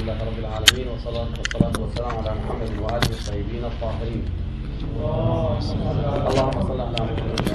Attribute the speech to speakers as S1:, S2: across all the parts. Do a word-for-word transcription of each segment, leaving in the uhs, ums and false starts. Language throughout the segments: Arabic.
S1: لله رب العالمين، والصلاة والصلاة والسلام على محمد وآله الطيبين الطاهرين. اللهم صل على محمد.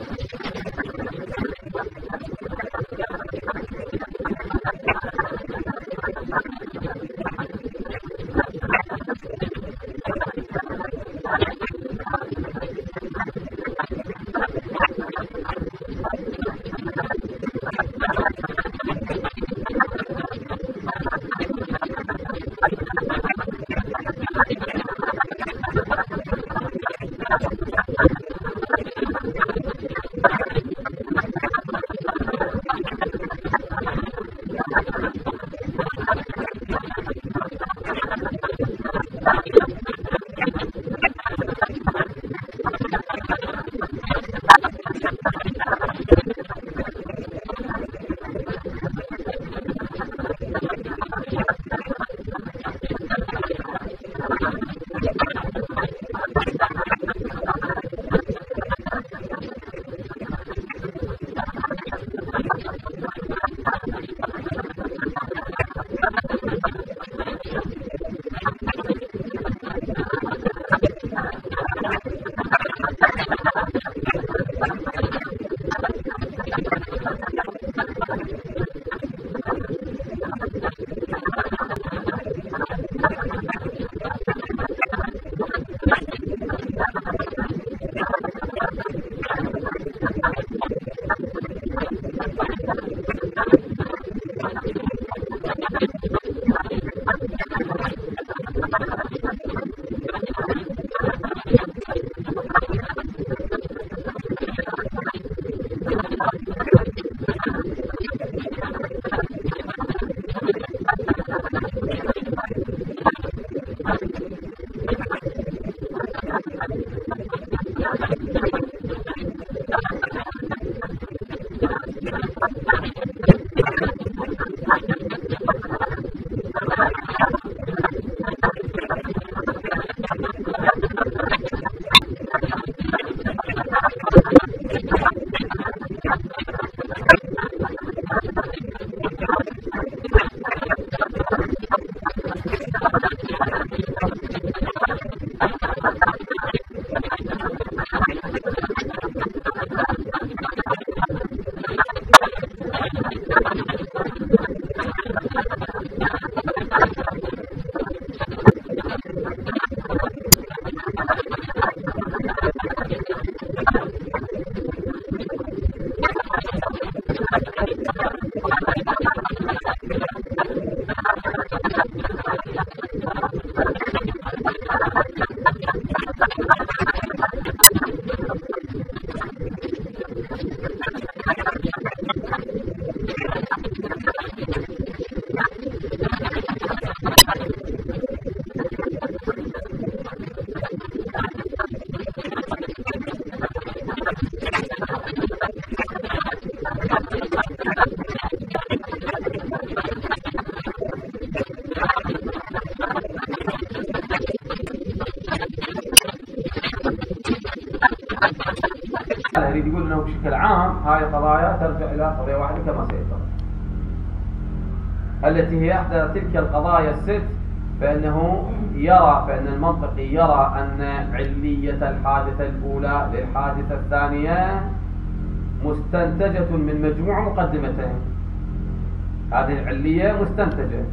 S1: يريد يقول انه بشكل عام هاي القضايا ترجع الى قضيه واحده كما سيتم، التي هي احدى تلك القضايا الست. فانه يرى فان المنطقي يرى ان عليه الحادثه الاولى للحادثه الثانيه مستنتجه من مجموع مقدمتين. هذه العليه مستنتجه،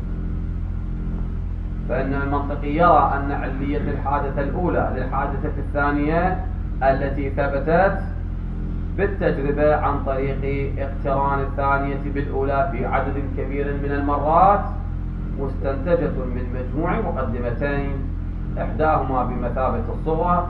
S1: فان المنطقي يرى ان عليه الحادثه الاولى للحادثه الثانيه التي ثبتت بالتجربة عن طريق اقتران الثانية بالأولى في عدد كبير من المرات مستنتجة من مجموع مقدمتين، إحداهما بمثابة الصغرى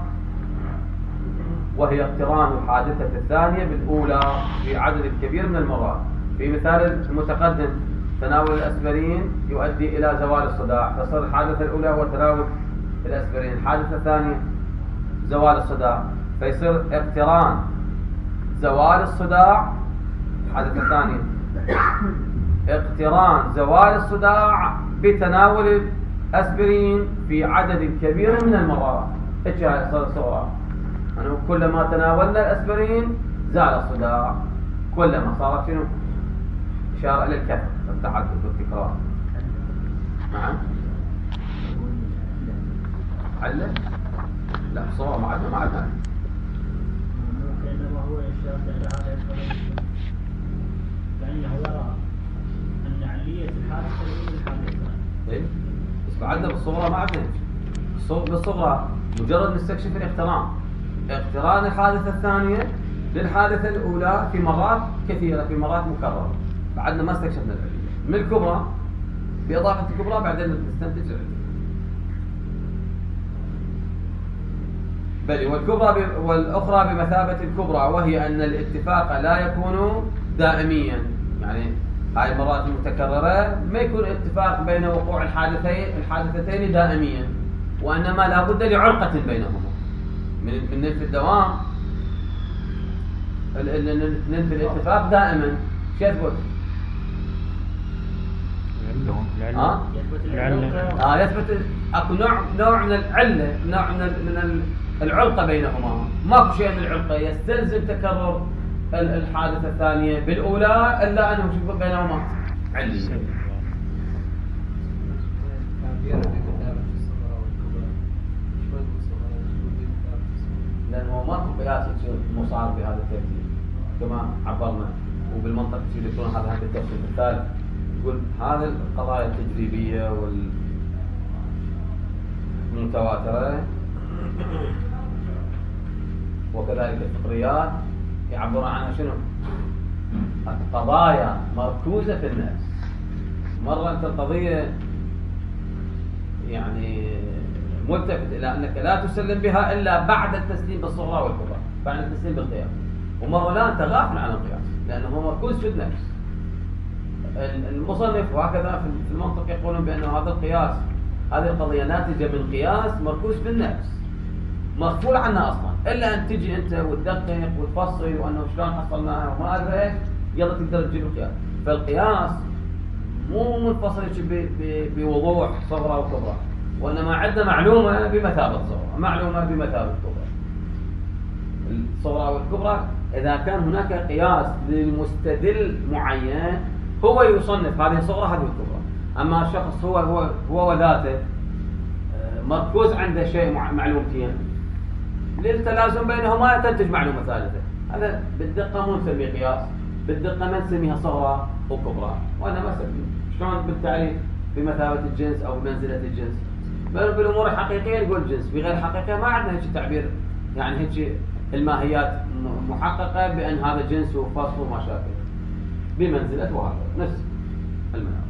S1: وهي اقتران الحادثة الثانية بالأولى في عدد كبير من المرات. في مثال المتقدم تناول الأسبرين يؤدي إلى زوال الصداع، فصار الحادثة الأولى هو تناول الأسبرين، الحادثة الثانية زوال الصداع، فيصير اقتران زوال الصداع الحادثة الثانية اقتران زوال الصداع بتناول الأسبرين في عدد كبير من المرات. ايش هاي الصورة؟ أنه كلما تناولنا الأسبرين زال الصداع، كلما صارت شنو؟ إشارة للكثرة، التعدد والتكرار. نعم. علة؟ لا صورة مع علة مع علة.
S2: كأنما هو إشارة إلى هذا الفرق، لأنه يرى أن علية الحادثة هي الحادثة.
S1: إيه؟ بس بعدنا بالصغرى ما عدنا. بالصغرى مجرد نستكشف الاقتران. اقتران الحادثة الثانية للحادثة الأولى في مرات كثيرة، في مرات مكررة. بعدنا ما استكشفنا العلية. من الكبرى بإضافة الكبرى بعدين نستنتج العلية. بل والكبرى ب... والأخرى بمثابة الكبرى، وهي أن الاتفاق لا يكون دائميا. يعني هاي المرات المتكررة ما يكون اتفاق بين وقوع الحادثتين الحادثتين دائميا، وإنما لا بد لعرقة بينهما من من نفي الدوام. ننفي الاتفاق دائما شو يثبت؟ ها؟ اه يثبت اكو نوع نوع من العله، نوع من من العلقه بينهما. ماكو شيء من العلقه يستلزم تكرر الحادثه الثانيه بالاولى الا انه شوف بينهما عليه. لانه ماكو قياس مصار بهذا الترتيب كما عبرنا، وبالمنطق يكون هذا بالتفصيل الثالث. يقول هذه القضايا التجريبيه والمتواتره وكذلك الفطريات يعبرون عنها شنو؟ قضايا مركوزه في النفس. مره انت القضيه يعني ملتفت الى انك لا تسلم بها الا بعد التسليم بالصغرى والكبرى، بعد التسليم بالقياس. ومره لا انت غافل عن القياس لانه هو مركوز في النفس. المصنف وهكذا في المنطق يقولون بأنه هذا القياس، هذه القضية ناتجة من قياس مركوز في النفس مغفول عنها أصلا، إلا أن تجي أنت وتدقق وتفصل وأنه شلون حصلناها وما أدري إيش يلا تقدر تجيب القياس. فالقياس مو منفصل بوضوح صغرى وكبرى، وإنما عندنا معلومة بمثابة صغرى، معلومة بمثابة كبرى. الصغرى والكبرى إذا كان هناك قياس للمستدل معين هو يصنف هذه الصغرى هذه الكبرى. اما الشخص هو هو هو وذاته مركوز عنده شيء معلومتين للتلازم بينهما تنتج معلومه ثالثه. هذا بالدقه مو نسميه قياس، بالدقه ما نسميها صغرى وكبرى، وانا ما اسميه شلون بالتعريف بمثابه الجنس او بمنزله الجنس. بل بالامور الحقيقيه نقول جنس، بغير الحقيقه ما عندنا هيك تعبير، يعني هيك الماهيات محققه بان هذا جنس وفصل وما شابه بمنزلة وهذا نفس المنام.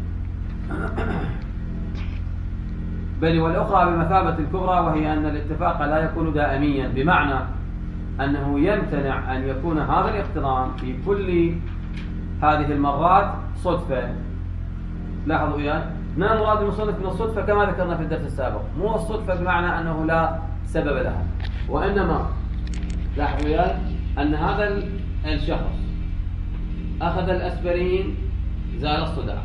S1: بل والأخرى بمثابة الكبرى، وهي أن الاتفاق لا يكون دائميا، بمعنى أنه يمتنع أن يكون هذا الاقتران في كل هذه المرات صدفة. لاحظوا وياي ما مراد المصنف من الصدفة كما ذكرنا في الدرس السابق، مو الصدفة بمعنى أنه لا سبب لها، وإنما لاحظوا وياي أن هذا الشخص أخذ الأسبرين زال الصداع.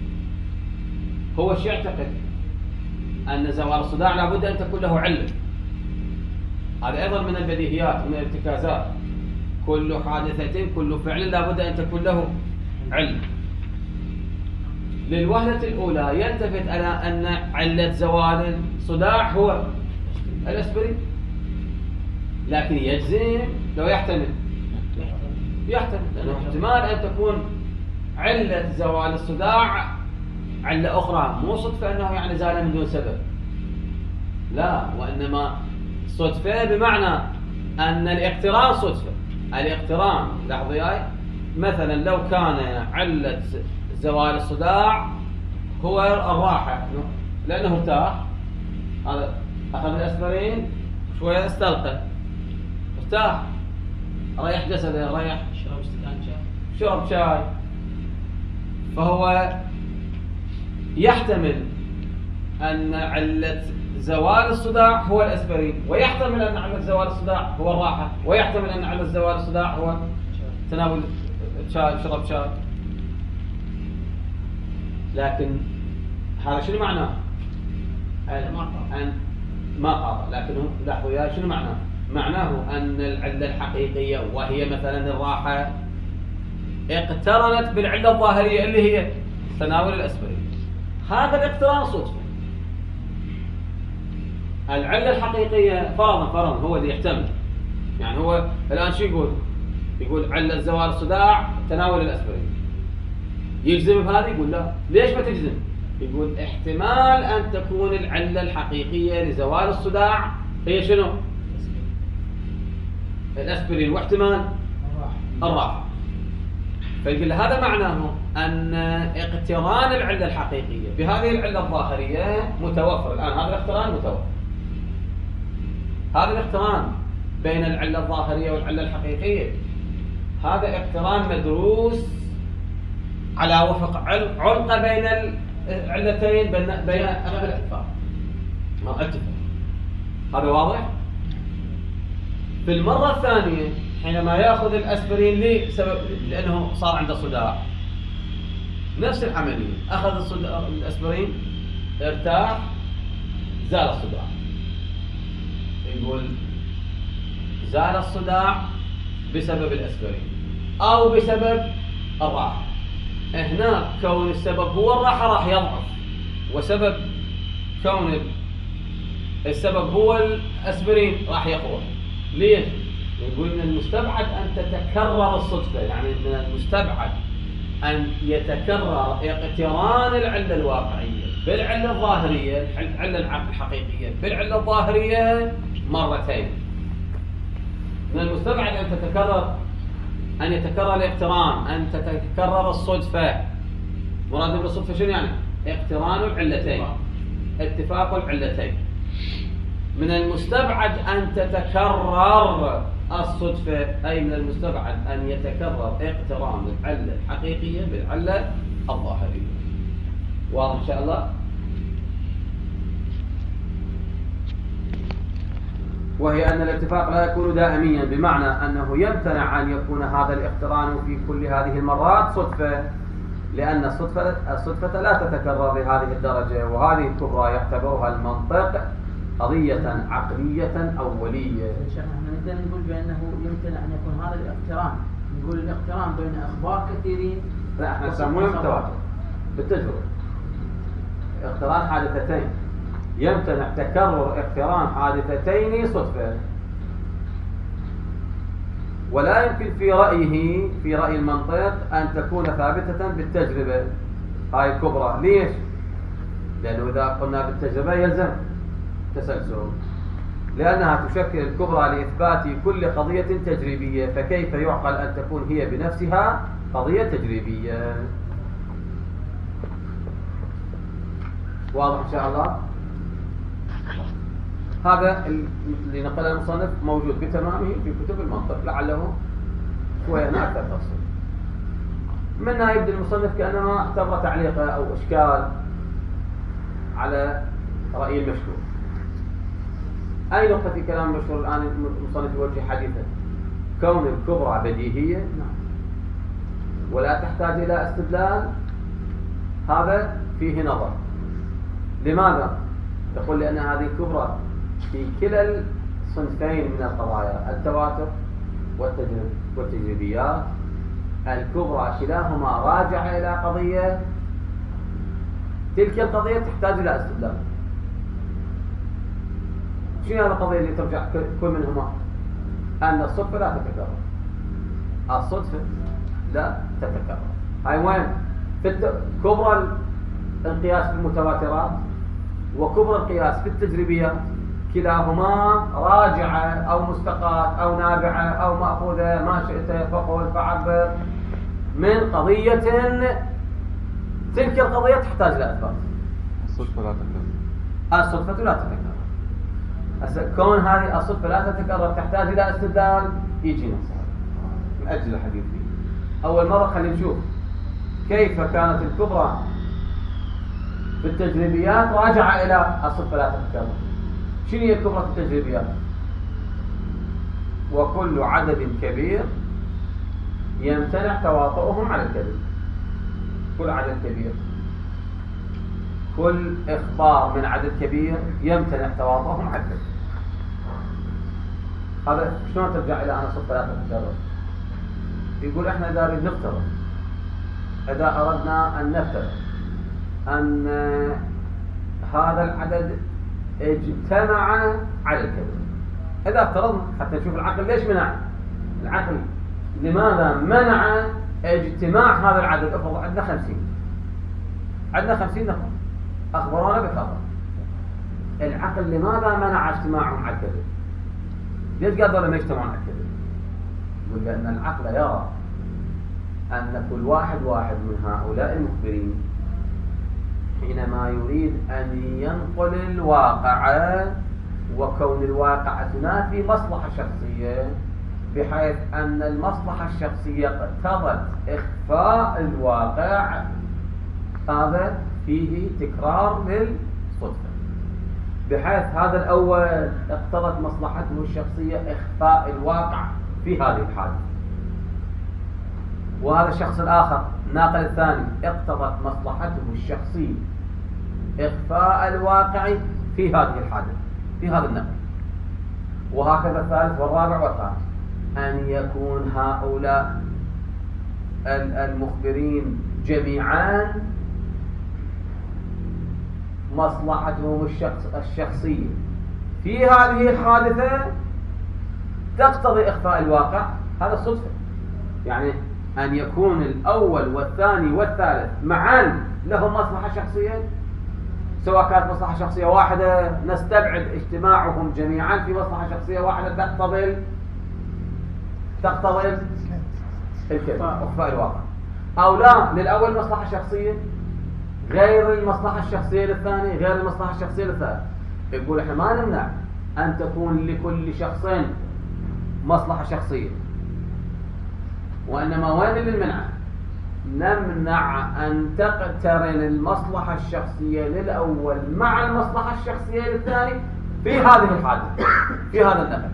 S1: هو شو يعتقد؟ أن زوال الصداع لابد أن تكون له علة. هذا أيضا من البديهيات من الارتكازات. كل حادثة كل فعل لابد أن تكون له علة. للوهلة الأولى يلتفت على أن علة زوال الصداع هو الأسبرين، لكن يجزم لو يحتمل يحتمل لأنه احتمال أن تكون علة زوال الصداع علة أخرى، مو صدفة أنه يعني زال من دون سبب، لا، وإنما صدفة بمعنى أن الاقتران صدفة. الاقتران لاحظوا وياي مثلا لو كان علة زوال الصداع هو الراحة لأنه ارتاح، هذا أخذ الأسبرين شوية استلقى ارتاح ريح جسده ريح
S2: شرب استكان شاي
S1: شرب شاي، فهو يحتمل أن علة زوال الصداع هو الأسبرين، ويحتمل أن علة زوال الصداع هو الراحة، ويحتمل أن علة زوال الصداع هو تناول شاي شرب شاي. لكن هذا شنو معناه؟ أن ما قاطع، لكنه لاحظوا وياي شنو معناه؟ معناه أن العلة الحقيقية وهي مثلا الراحة اقترنت بالعلة الظاهرية اللي هي تناول الأسبرين. هذا الاقتران صدفة. العلة الحقيقية فرضا فرضا هو اللي يحتمل، يعني هو الآن شو يقول؟ يقول علة زوال الصداع تناول الأسبرين، يجزم بهذا؟ يقول لا. ليش ما تجزم؟ يقول احتمال أن تكون العلة الحقيقية لزوال الصداع هي شنو؟ الأسبرين، واحتمال الراحة. فيقول هذا معناه أن اقتران العلة الحقيقية بهذه العلة الظاهرية متوفر الآن. هذا الاقتران متوفر، هذا الاقتران بين العلة الظاهرية والعلة الحقيقية هذا اقتران مدروس على وفق علقة بين العلتين بين بين أهل الاتفاق. ما اتفق، هذا واضح؟ في المرة الثانية حينما يأخذ الأسبرين لسبب لأنه صار عنده صداع، نفس العملية، أخذ الصداع الأسبرين ارتاح زال الصداع، يقول زال الصداع بسبب الأسبرين أو بسبب الراحة. هنا كون السبب هو الراحة راح يضعف، وسبب كون السبب هو الأسبرين راح يقوى. ليش؟ يقول من المستبعد أن تتكرر الصدفة، يعني من المستبعد أن يتكرر اقتران العلة الواقعية بالعلة الظاهرية، العلة الحقيقية بالعلة الظاهرية مرتين. من المستبعد أن تتكرر أن يتكرر الاقتران، أن تتكرر الصدفة. مراد بالصدفة شنو يعني؟ اقتران العلتين، اتفاق العلتين. من المستبعد أن تتكرر الصدفة، أي من المستبعد أن يتكرر اقتران العلة الحقيقية بالعلة الظاهرية. واضح إن شاء الله؟ وهي أن الاتفاق لا يكون دائميا، بمعنى أنه يمتنع أن يكون هذا الاقتران في كل هذه المرات صدفة، لأن الصدفة, الصدفة لا تتكرر بهذه الدرجة، وهذه الكبرى يعتبرها المنطق قضية عقلية أولية.
S2: شيخنا احنا نقدر نقول بأنه يمتنع أن يكون هذا الاقتران، نقول الاقتران بين أخبار كثيرين.
S1: لا احنا نسمونه متواتر بالتجربة، اقتران حادثتين، يمتنع تكرر اقتران حادثتين صدفة. ولا يمكن في رأيه في رأي المنطق أن تكون ثابتة بالتجربة هاي الكبرى. ليش؟ لأنه إذا قلنا بالتجربة يلزم تسلسل، لأنها تشكل الكبرى لإثبات كل قضية تجريبية، فكيف يعقل أن تكون هي بنفسها قضية تجريبية؟ واضح إن شاء الله؟ هذا اللي نقله المصنف موجود بتمامه في كتب المنطق، لعله شوية هنا أكثر تفصيل. منها يبدأ المصنف كأنما اعتبر تعليقه أو إشكال على رأي المشهور. أي نقطة في كلام المشهور الآن المصنف يوجه حديثه؟ كون الكبرى بديهية ولا تحتاج إلى استدلال، هذا فيه نظر. لماذا؟ تقول لأن هذه الكبرى في كلا الصنفين من القضايا، التواتر والتجريبيات، الكبرى كلاهما راجع إلى قضية، تلك القضية تحتاج إلى استدلال. شنو هذه القضية اللي ترجع كل منهما؟ أن الصدفة لا تتكرر، الصدفة لا تتكرر. هاي وين؟ في كبرى القياس في المتواترات وكبرى القياس في التجريبيات، كلاهما راجعة أو مستقاة أو نابعة أو مأخوذة، ما شئت فقل فعبر، من قضية، تلك القضية تحتاج إلى إثبات.
S3: الصدفة لا تتكرر،
S1: الصدفة لا تتكرر. كون هذه الصدفة لا تتكرر تحتاج إلى استدلال، يجي نفسها من أجل الحديث فيه. أول مرة خلينا نشوف كيف كانت الكبرى في التجريبيات راجعة إلى الصدفة لا تتكرر. شنو هي الكبرى في التجريبيات؟ وكل عدد كبير يمتنع تواطؤهم على الكذب. كل عدد كبير، كل إخبار من عدد كبير يمتنع تواطؤهم على الكذب. هذا شلون ترجع إلى أن الصدفة لا تتكرر؟ يقول إحنا إذا نريد نفترض، إذا أردنا أن نفترض أن هذا العدد اجتمع على الكذب. إذا افترضنا حتى نشوف العقل ليش منع، العقل لماذا منع اجتماع هذا العدد؟ افرض عندنا خمسين، عندنا خمسين نفر أخبرونا بخبر، العقل لماذا منع اجتماعهم على الكذب؟ ليش قالوا لما يجتمعون على الكذب؟ يقول لأن العقل يرى أن كل واحد واحد من هؤلاء المخبرين حينما يريد أن ينقل الواقع، وكون الواقع تنافي مصلحة شخصية، بحيث أن المصلحة الشخصية اقتضت إخفاء الواقع، هذا فيه تكرار للصدفة، بحيث هذا الأول اقتضت مصلحته الشخصية إخفاء الواقع في هذه الحالة، وهذا الشخص الآخر الناقل الثاني اقتضت مصلحته الشخصية إخفاء الواقع في هذه الحالة، في هذا النقل، وهكذا الثالث والرابع والخامس، أن يكون هؤلاء المخبرين جميعا مصلحتهم الشخص الشخصية في هذه الحادثة تقتضي إخفاء الواقع. هذا الصدفة، يعني أن يكون الأول والثاني والثالث معا لهم مصلحة شخصية، سواء كانت مصلحة شخصية واحدة نستبعد اجتماعهم جميعا في مصلحة شخصية واحدة تقتضي تقتضي الكذب إخفاء الواقع، أو لا، للأول مصلحة شخصية غير المصلحة الشخصية للثاني غير المصلحة الشخصية للثالث. يقول احنا ما نمنع أن تكون لكل شخص مصلحة شخصية، وإنما وين اللي المنع؟ نمنع أن تقترن المصلحة الشخصية للأول مع المصلحة الشخصية للثاني في هذه الحالة، في هذا النقل.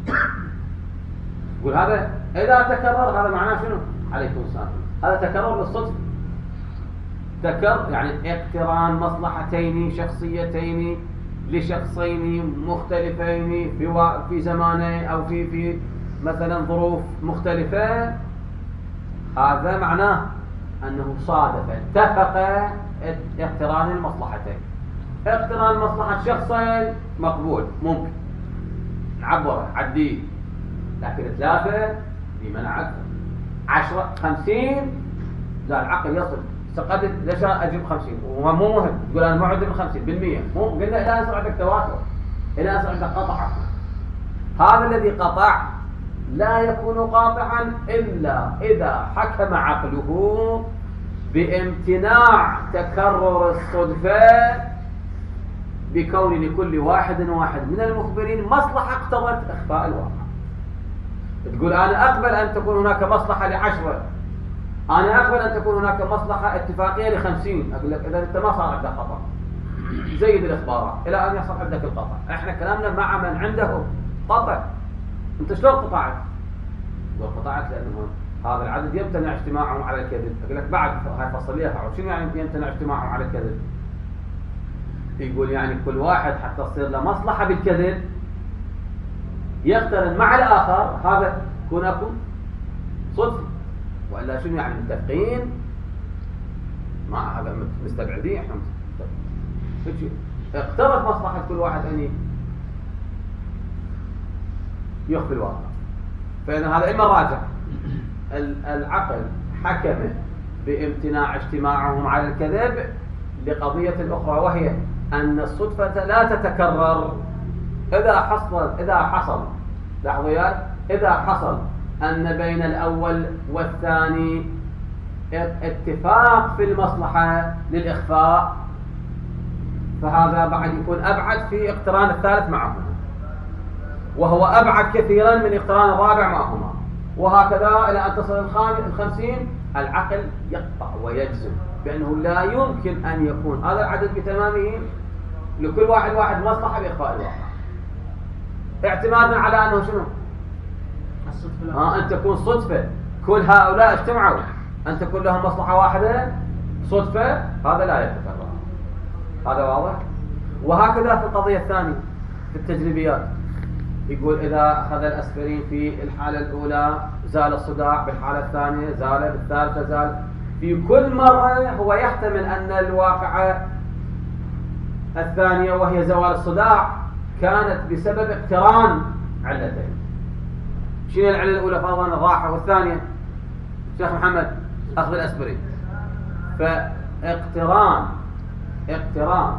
S1: يقول هذا إذا تكرر هذا معناه شنو؟ عليكم السلام. هذا تكرر بالصدفة، تكرر يعني اقتران مصلحتين شخصيتين لشخصين مختلفين في و... في زمانين أو في في مثلا ظروف مختلفة، هذا معناه أنه صادف اتفق اقتران المصلحتين. اقتران مصلحة شخصين مقبول ممكن نعبره عديه، لكن ثلاثة دي منع أكثر، عشرة خمسين لا، العقل يصل سقدت ليش أجيب خمسين وهو مو مهم، تقول أنا ما عندي بالخمسين بالمية، مو قلنا إلى أن يصير عندك تواتر، إلى أن يصير عندك قطع. هذا الذي قطع لا يكون قاطعا إلا إذا حكم عقله بامتناع تكرر الصدفة، بكون لكل واحد واحد من المخبرين مصلحة اقتضت إخفاء الواقع. تقول أنا أقبل أن تكون هناك مصلحة لعشرة، أنا أقبل أن تكون هناك مصلحة اتفاقية لخمسين، أقول لك إذا أنت ما صار عندك قطع، زيد الإخبارات إلى أن يحصل عندك القطع. إحنا كلامنا مع من عنده قطع. أنت شلون قطعت؟ يقول قطعت لأنه هذا العدد يمتنع اجتماعهم على الكذب. أقول لك بعد هاي فصليها، شنو يعني يمتنع اجتماعهم على الكذب؟ يقول يعني كل واحد حتى تصير له مصلحة بالكذب يقترن مع الآخر، هذا يكون أكو صدفة، وإلا شنو يعني متفقين مع هذا مستبعدين احنا مستبعدين. اقترت مصلحة كل واحد أن يخفي الواقع. فإذا هذا إما راجع العقل حكم بامتناع اجتماعهم على الكذب لقضية أخرى، وهي أن الصدفة لا تتكرر. إذا حصل إذا حصل لحظيات إذا حصل أن بين الأول والثاني اتفاق في المصلحة للإخفاء، فهذا بعد يكون أبعد في اقتران الثالث معهما، وهو أبعد كثيرا من اقتران الرابع معهما، وهكذا إلى أن تصل الخمسين. العقل يقطع ويجزم بأنه لا يمكن أن يكون هذا العدد بتمامه لكل واحد واحد مصلحة بإخفاء الواقع، اعتمادا على أنه شنو؟ ها أن تكون صدفة كل هؤلاء اجتمعوا أن تكون لهم مصلحة واحدة صدفة، هذا لا يتكرر. هذا واضح؟ وهكذا في القضية الثانية في التجريبيات، يقول إذا أخذ الأسبرين في الحالة الأولى زال الصداع، بالحالة الثانية زال، بالثالثة زال. في كل مرة هو يحتمل أن الواقع الثانية وهي زوال الصداع كانت بسبب اقتران علتين. شنو العلة الأولى فرضا الراحة، والثانية شيخ محمد أخذ الأسبرين. فاقتران اقتران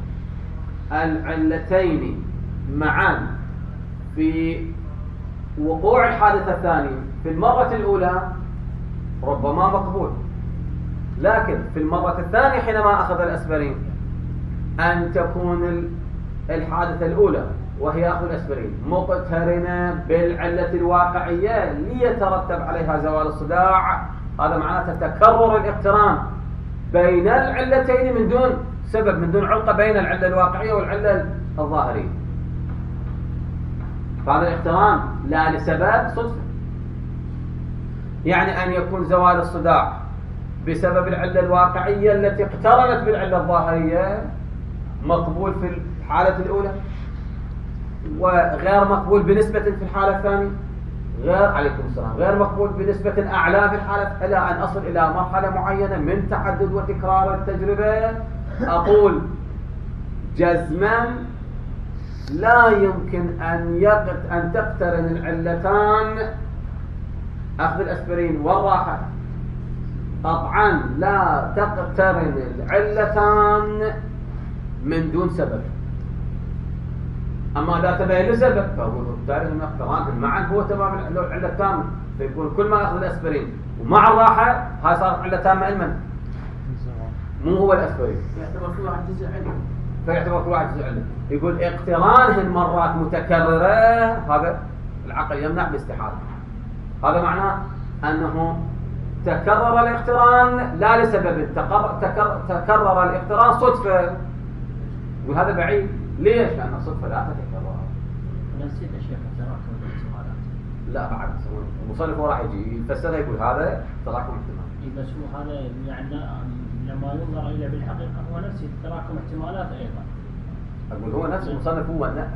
S1: العلتين معا في وقوع الحادثة الثانية في المرة الأولى ربما مقبول، لكن في المرة الثانية حينما أخذ الأسبرين أن تكون الحادثة الأولى وهي أخذ الأسبرين مقترنة بالعلة الواقعية ليترتب عليها زوال الصداع، هذا معناته تكرر الاقتران بين العلتين من دون سبب، من دون علاقة بين العلة الواقعية والعلة الظاهرية. فهذا الاقتران لا لسبب صدفة، يعني أن يكون زوال الصداع بسبب العلة الواقعية التي اقترنت بالعلة الظاهرية مقبول في الحالة الأولى، وغير مقبول بنسبة في الحالة الثانية، غير عليكم السلام غير مقبول بنسبة أعلى في الحالة، إلى أن أصل إلى مرحلة معينة من تعدد وتكرار التجربة أقول جزما لا يمكن أن يقت أن تقترن العلتان أخذ الأسبرين والراحة، قطعا لا تقترن العلتان من دون سبب. أما إذا تبين لسبب فأقول بالتالي أن اقتران معا هو تمام العلة التامة، فيكون كل ما أخذ الأسبرين ومع الراحة هاي صارت علة تامة علما، مو هو الأسبرين
S2: يعتبر كل واحد جزء علم،
S1: فيعتبر كل واحد جزء علم. يقول اقترانهن مرات متكررة هذا العقل يمنع باستحالة، هذا معناه أنه تكرر الاقتران لا لسبب، تكرر, تكرر الاقتران صدفة، وهذا بعيد. ليش؟ لأن الصدفة لا تتكرر.
S2: نسيت أشياء تراكم الاحتمالات.
S1: لا بعد المصنف هو راح يجي يفسرها يقول هذا تراكم احتمال.
S2: بس هو هذا يعني لما ينظر إليه بالحقيقة هو نفس تراكم احتمالات أيضا.
S1: أقول هو نفس المصنف هو لا.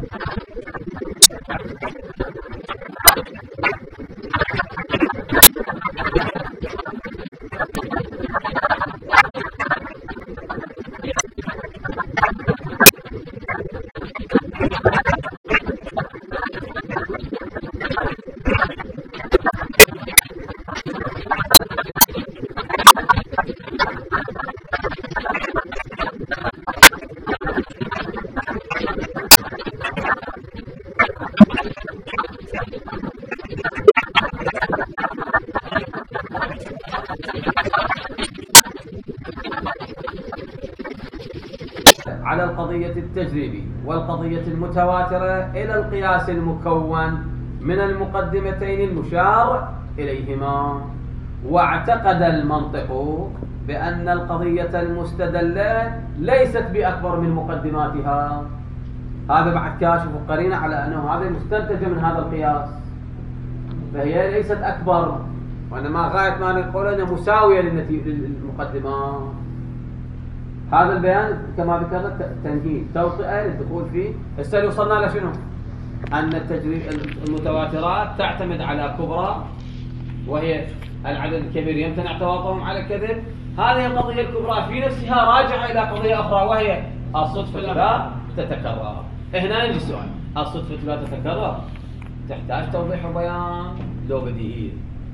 S1: على القضية التجريبي والقضية المتواترة إلى القياس المكون من المقدمتين المشار إليهما. واعتقد المنطق بأن القضية المستدلة ليست بأكبر من مقدماتها. هذا بعد كاشف قرينة على أنه هذا مستنتج من هذا القياس، فهي ليست أكبر، وإنما غاية ما نقول أنها مساوية للمقدمات. هذا البيان كما ذكرت تمهيد توطئة للدخول فيه. هسه وصلنا لشنو؟ أن التجريب المتواترات تعتمد على كبرى وهي العدد الكبير يمتنع تواطؤهم على الكذب. هذه القضية الكبرى في نفسها راجعة إلى قضية أخرى وهي الصدفة لا تتكرر. هنا يجي السؤال، الصدفة لا تتكرر تحتاج توضيح وبيان لو بديهية.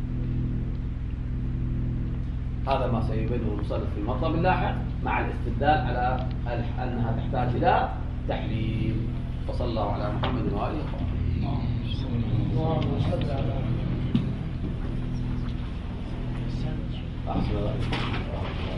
S1: هذا ما سيبينه المصنف في المطلب اللاحق مع الاستدلال على أنها تحتاج إلى تحليل. وصلى الله على محمد وآله وصحبه.